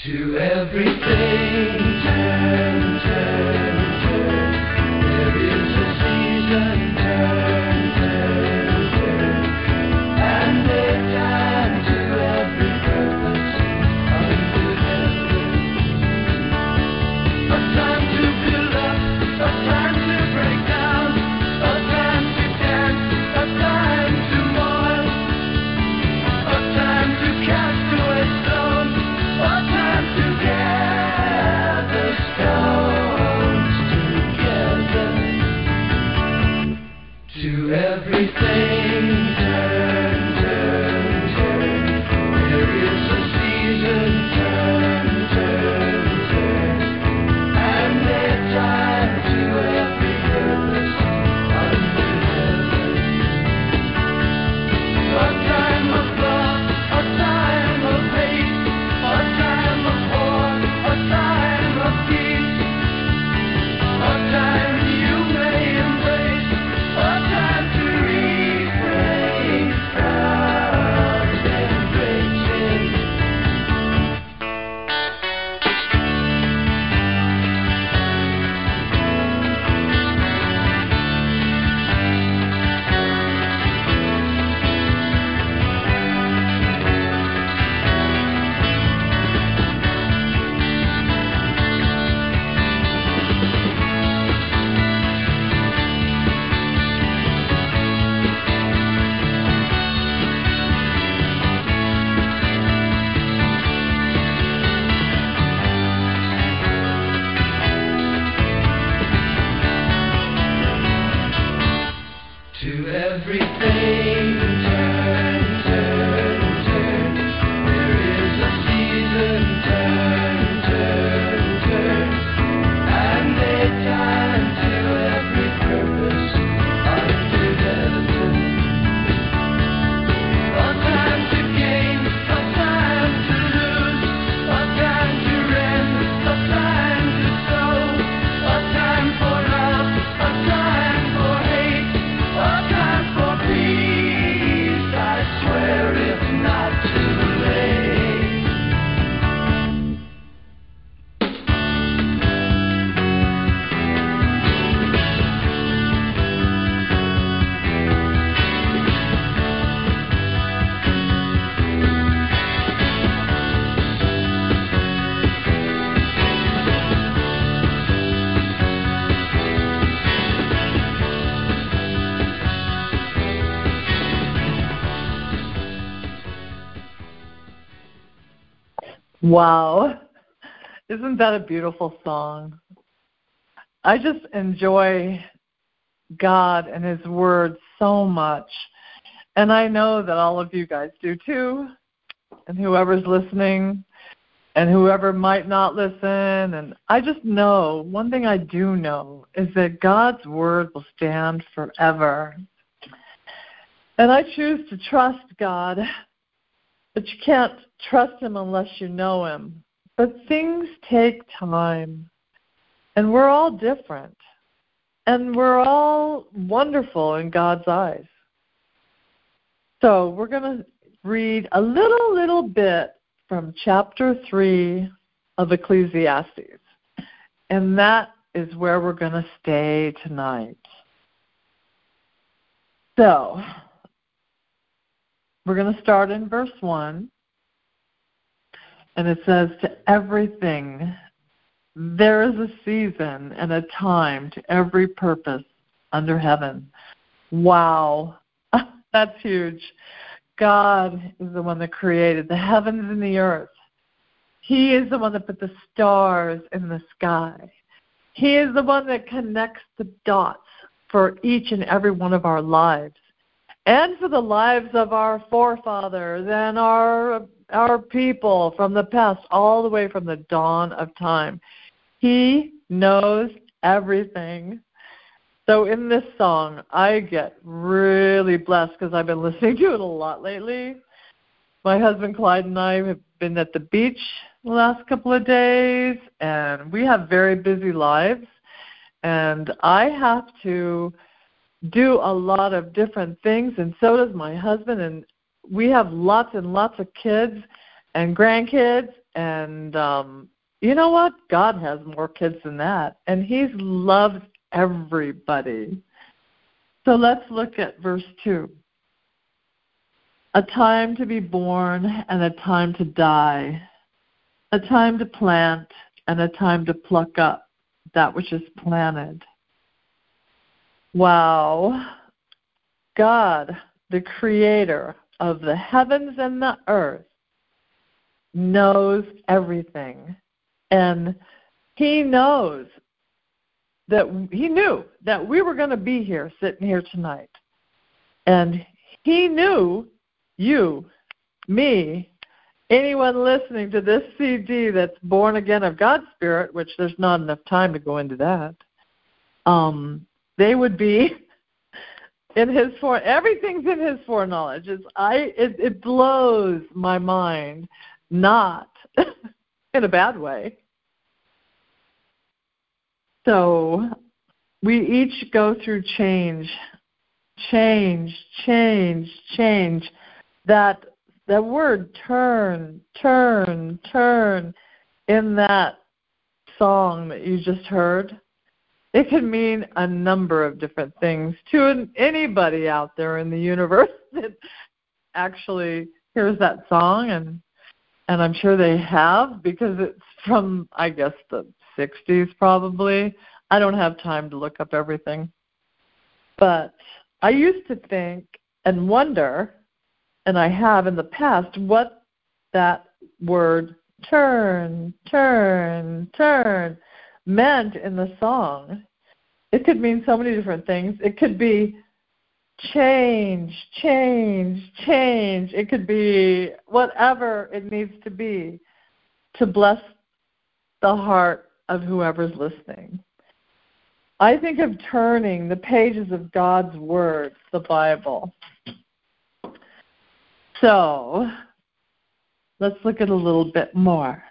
To everything, turn, turn, turn. There is a season, turn, turn, turn. And a time to every purpose under heaven. A time to build up, a time to break down, a time to dance, a time to mourn, a time to cast away stones, a time to gather stones together. To everything, turn, turn, turn. There is a season, turn, turn, turn. And a time to every purpose under heaven. A time of love, a time of hate, a time of war, a time of peace, a time you may embrace, a time to refrain from embracing. To everything, turn, turn, turn. There is a season, turn, turn, turn. And a time to every purpose under heaven. A time to gain, a time to lose, a time to rend, a time to sow, a time for love, a time for hate, a time for peace. I swear it's not too late. Wow. Isn't that a beautiful song? I just enjoy God and His Word so much. And I know that all of you guys do too. And whoever's listening and whoever might not listen. And I just know, one thing I do know is that God's Word will stand forever. And I choose to trust God. But you can't trust Him unless you know Him. But things take time. And we're all different. And we're all wonderful in God's eyes. So we're going to read a little bit from chapter 3 of Ecclesiastes. And that is where we're going to stay tonight. So we're going to start in verse 1. And it says, to everything there is a season and a time to every purpose under heaven. Wow. That's huge. God is the one that created the heavens and the earth. He is the one that put the stars in the sky. He is the one that connects the dots for each and every one of our lives and for the lives of our forefathers and our people from the past, all the way from the dawn of time. He knows everything. So in this song, I get really blessed because I've been listening to it a lot lately. My husband Clyde and I have been at the beach the last couple of days, and we have very busy lives. And I have to do a lot of different things, and so does my husband. And we have lots and lots of kids and grandkids, And you know what? God has more kids than that. And he loves everybody. So let's look at verse 2. A time to be born and a time to die. A time to plant and a time to pluck up that which is planted. Wow. God, the creator of the heavens and the earth, knows everything. And he knows that he knew that we were going to be here, sitting here tonight. And he knew you, me, anyone listening to this CD that's born again of God's Spirit, which there's not enough time to go into that, they would be in his everything's in his foreknowledge. It blows my mind, not in a bad way. So we each go through change. That word turn in that song that you just heard, it can mean a number of different things to anybody out there in the universe that actually hears that song, and I'm sure they have, because it's from, I guess, the 60s probably. I don't have time to look up everything. But I used to think and wonder, and I have in the past, what that word turn meant in the song. It could mean so many different things. It could be change. It could be whatever it needs to be to bless the heart of whoever's listening. I think of turning the pages of God's Word, the Bible. So let's look at a little bit more.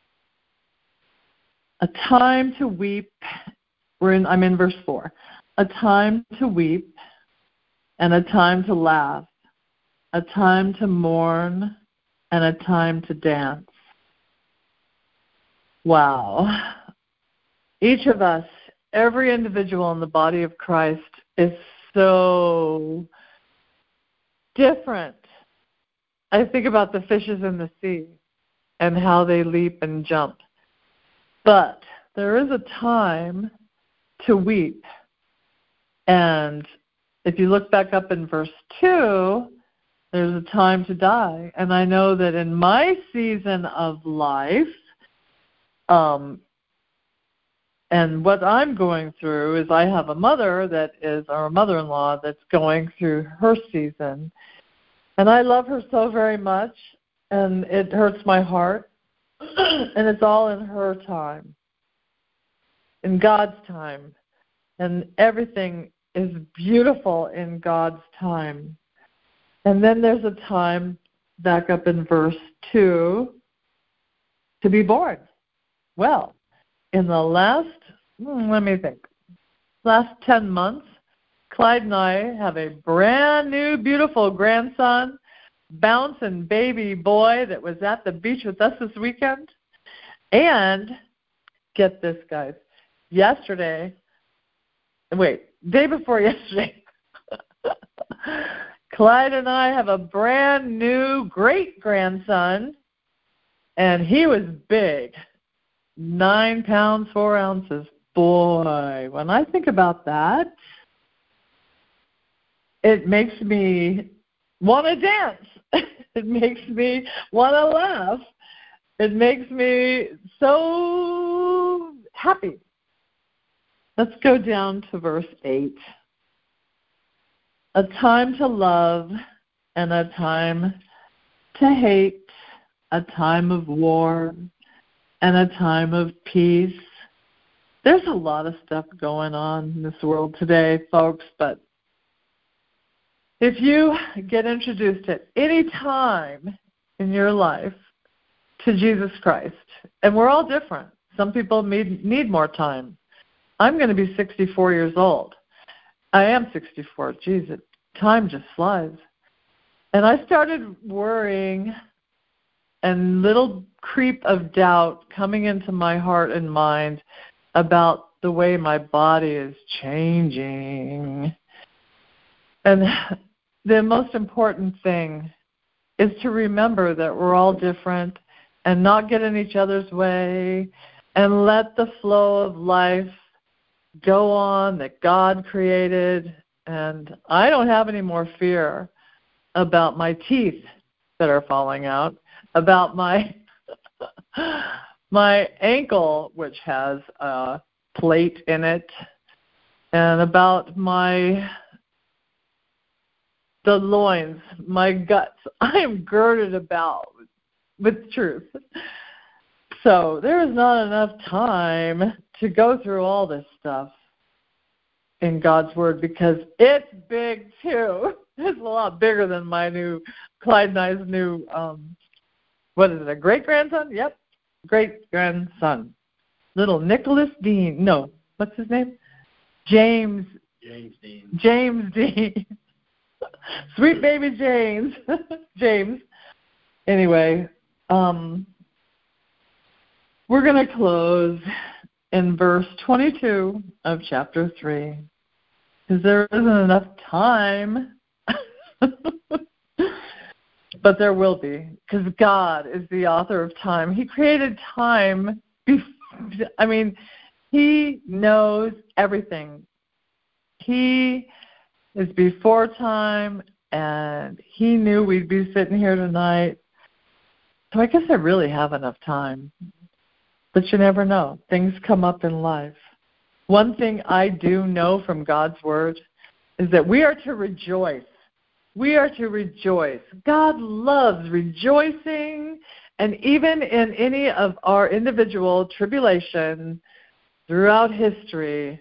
A time to weep. I'm in verse 4. A time to weep and a time to laugh. A time to mourn and a time to dance. Wow. Each of us, every individual in the body of Christ, is so different. I think about the fishes in the sea and how they leap and jump. But there is a time to weep. And if you look back up in verse 2, there's a time to die. And I know that in my season of life, and what I'm going through is I have a mother that is, or a mother-in-law that's going through her season. And I love her so very much, and it hurts my heart. And it's all in her time, in God's time. And everything is beautiful in God's time. And then there's a time, back up in verse 2, to be born. Well, in the last 10 months, Clyde and I have a brand new, beautiful grandson, bouncing baby boy that was at the beach with us this weekend. And get this, guys, day before yesterday, Clyde and I have a brand new great-grandson, and he was big, 9 pounds, 4 ounces. Boy, when I think about that, it makes me want to dance. It makes me want to laugh. It makes me so happy. Let's go down to verse 8. A time to love and a time to hate, a time of war and a time of peace. There's a lot of stuff going on in this world today, folks, but if you get introduced at any time in your life to Jesus Christ, and we're all different. Some people need more time. I'm going to be 64 years old. I am 64. Jesus, time just flies. And I started worrying and little creep of doubt coming into my heart and mind about the way my body is changing. And the most important thing is to remember that we're all different and not get in each other's way and let the flow of life go on that God created. And I don't have any more fear about my teeth that are falling out, about my my ankle, which has a plate in it, and about the loins, my guts. I am girded about with truth. So there is not enough time to go through all this stuff in God's Word because it's big too. It's a lot bigger than my new, Clyde and I's new, what is it, a great-grandson? Yep, great-grandson. Little Nicholas Dean. No, what's his name? James Dean. James Dean. Sweet baby James. James. Anyway, we're going to close in verse 22 of chapter 3 because there isn't enough time. But there will be, because God is the author of time. He created time. He knows everything. He is before time, and He knew we'd be sitting here tonight. So I guess I really have enough time. But you never know. Things come up in life. One thing I do know from God's Word is that we are to rejoice. We are to rejoice. God loves rejoicing, and even in any of our individual tribulation throughout history,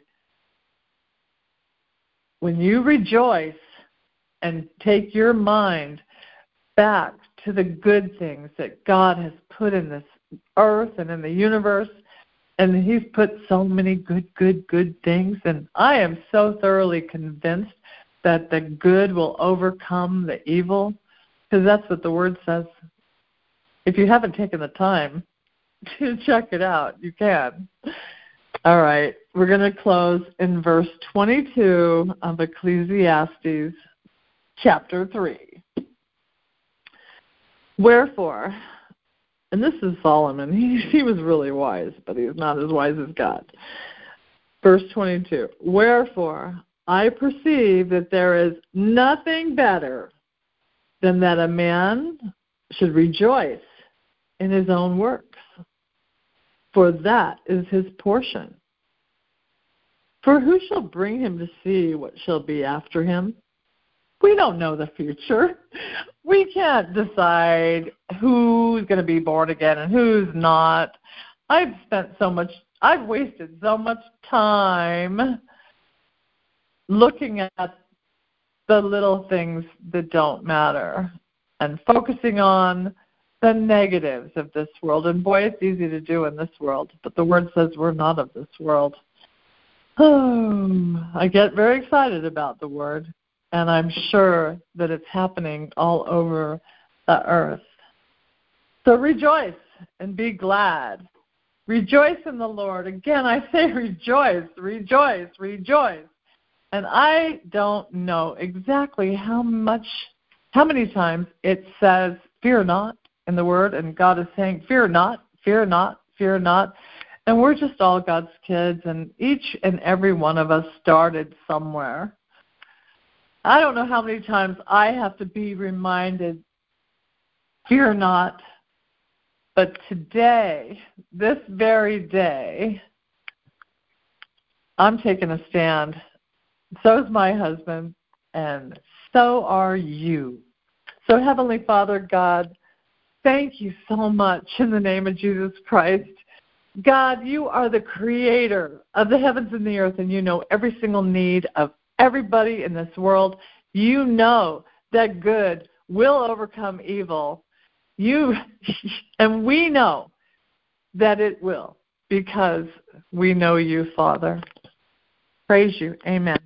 when you rejoice and take your mind back to the good things that God has put in this earth and in the universe, and He's put so many good things, and I am so thoroughly convinced that the good will overcome the evil, because that's what the Word says. If you haven't taken the time to check it out, you can. All right, we're going to close in verse 22 of Ecclesiastes chapter 3. Wherefore, and this is Solomon. He was really wise, but he's not as wise as God. Verse 22, wherefore I perceive that there is nothing better than that a man should rejoice in his own works, for that is his portion. For who shall bring him to see what shall be after him? We don't know the future. We can't decide who's going to be born again and who's not. I've wasted so much time looking at the little things that don't matter and focusing on the negatives of this world. And boy, it's easy to do in this world, but the Word says we're not of this world. I get very excited about the Word, and I'm sure that it's happening all over the earth. So rejoice and be glad. Rejoice in the Lord. Again, I say rejoice, rejoice, rejoice. And I don't know exactly how many times it says fear not in the Word, and God is saying fear not, fear not, fear not. And we're just all God's kids, and each and every one of us started somewhere. I don't know how many times I have to be reminded, fear not. But today, this very day, I'm taking a stand. So is my husband, and so are you. So Heavenly Father, God, thank you so much in the name of Jesus Christ. God, you are the creator of the heavens and the earth, and you know every single need of everybody in this world. You know that good will overcome evil. And we know that it will, because we know you, Father. Praise you. Amen.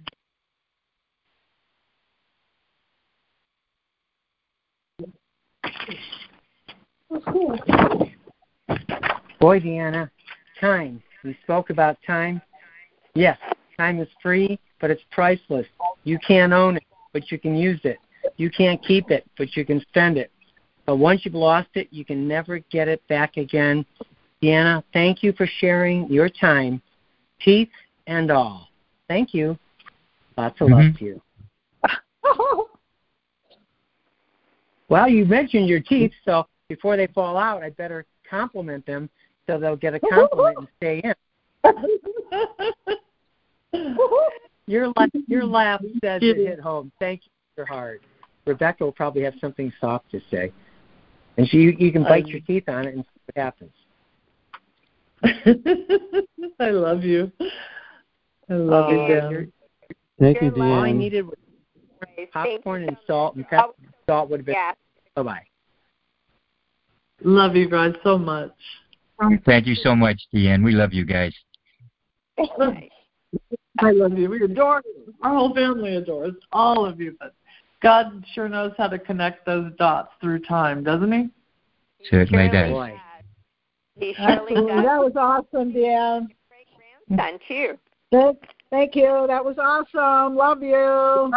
Boy, Deanna, time. We spoke about time. Yes, time is free, but it's priceless. You can't own it, but you can use it. You can't keep it, but you can spend it. But once you've lost it, you can never get it back again. Deanna, thank you for sharing your time, teeth and all. Thank you. Lots of love to you. Well, you mentioned your teeth, so before they fall out, I better compliment them so they'll get a compliment and stay in. Your laugh says it hit home. Thank you for your heart. Rebecca will probably have something soft to say. And you can bite your teeth on it and see what happens. I love you. I love you, Dan. Thank you, All I Dan. needed was popcorn and salt, and pepper. Salt would have been. Yeah. Bye-bye. Love you guys so much. Thank you so much, Deanne. We love you guys. I love you. We adore you. Our whole family adores all of you. But God sure knows how to connect those dots through time, doesn't he? Certainly does. Boy. He surely does. That was awesome, Dan. Great grandson, too. Thank you. That was awesome. Love you.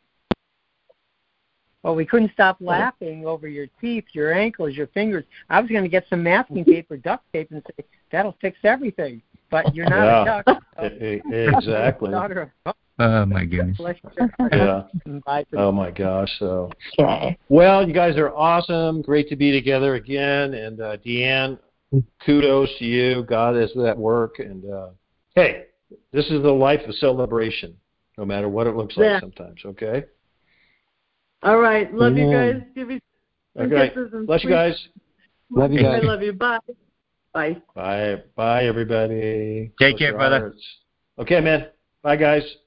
Well, we couldn't stop laughing over your teeth, your ankles, your fingers. I was going to get some masking tape or duct tape and say, that'll fix everything. But you're not a duck. So. Exactly. Oh, my goodness. Yeah. Oh, my gosh. So, well, you guys are awesome. Great to be together again. And, Deanne, kudos to you. God is at work. And, hey, this is the life of celebration, no matter what it looks like sometimes, okay? All right. Love you guys. Give me some kisses and Bless you guys. Love you guys. I love you. Bye. Bye. Bye. Bye, everybody. Take care, brother. Okay, man. Bye, guys.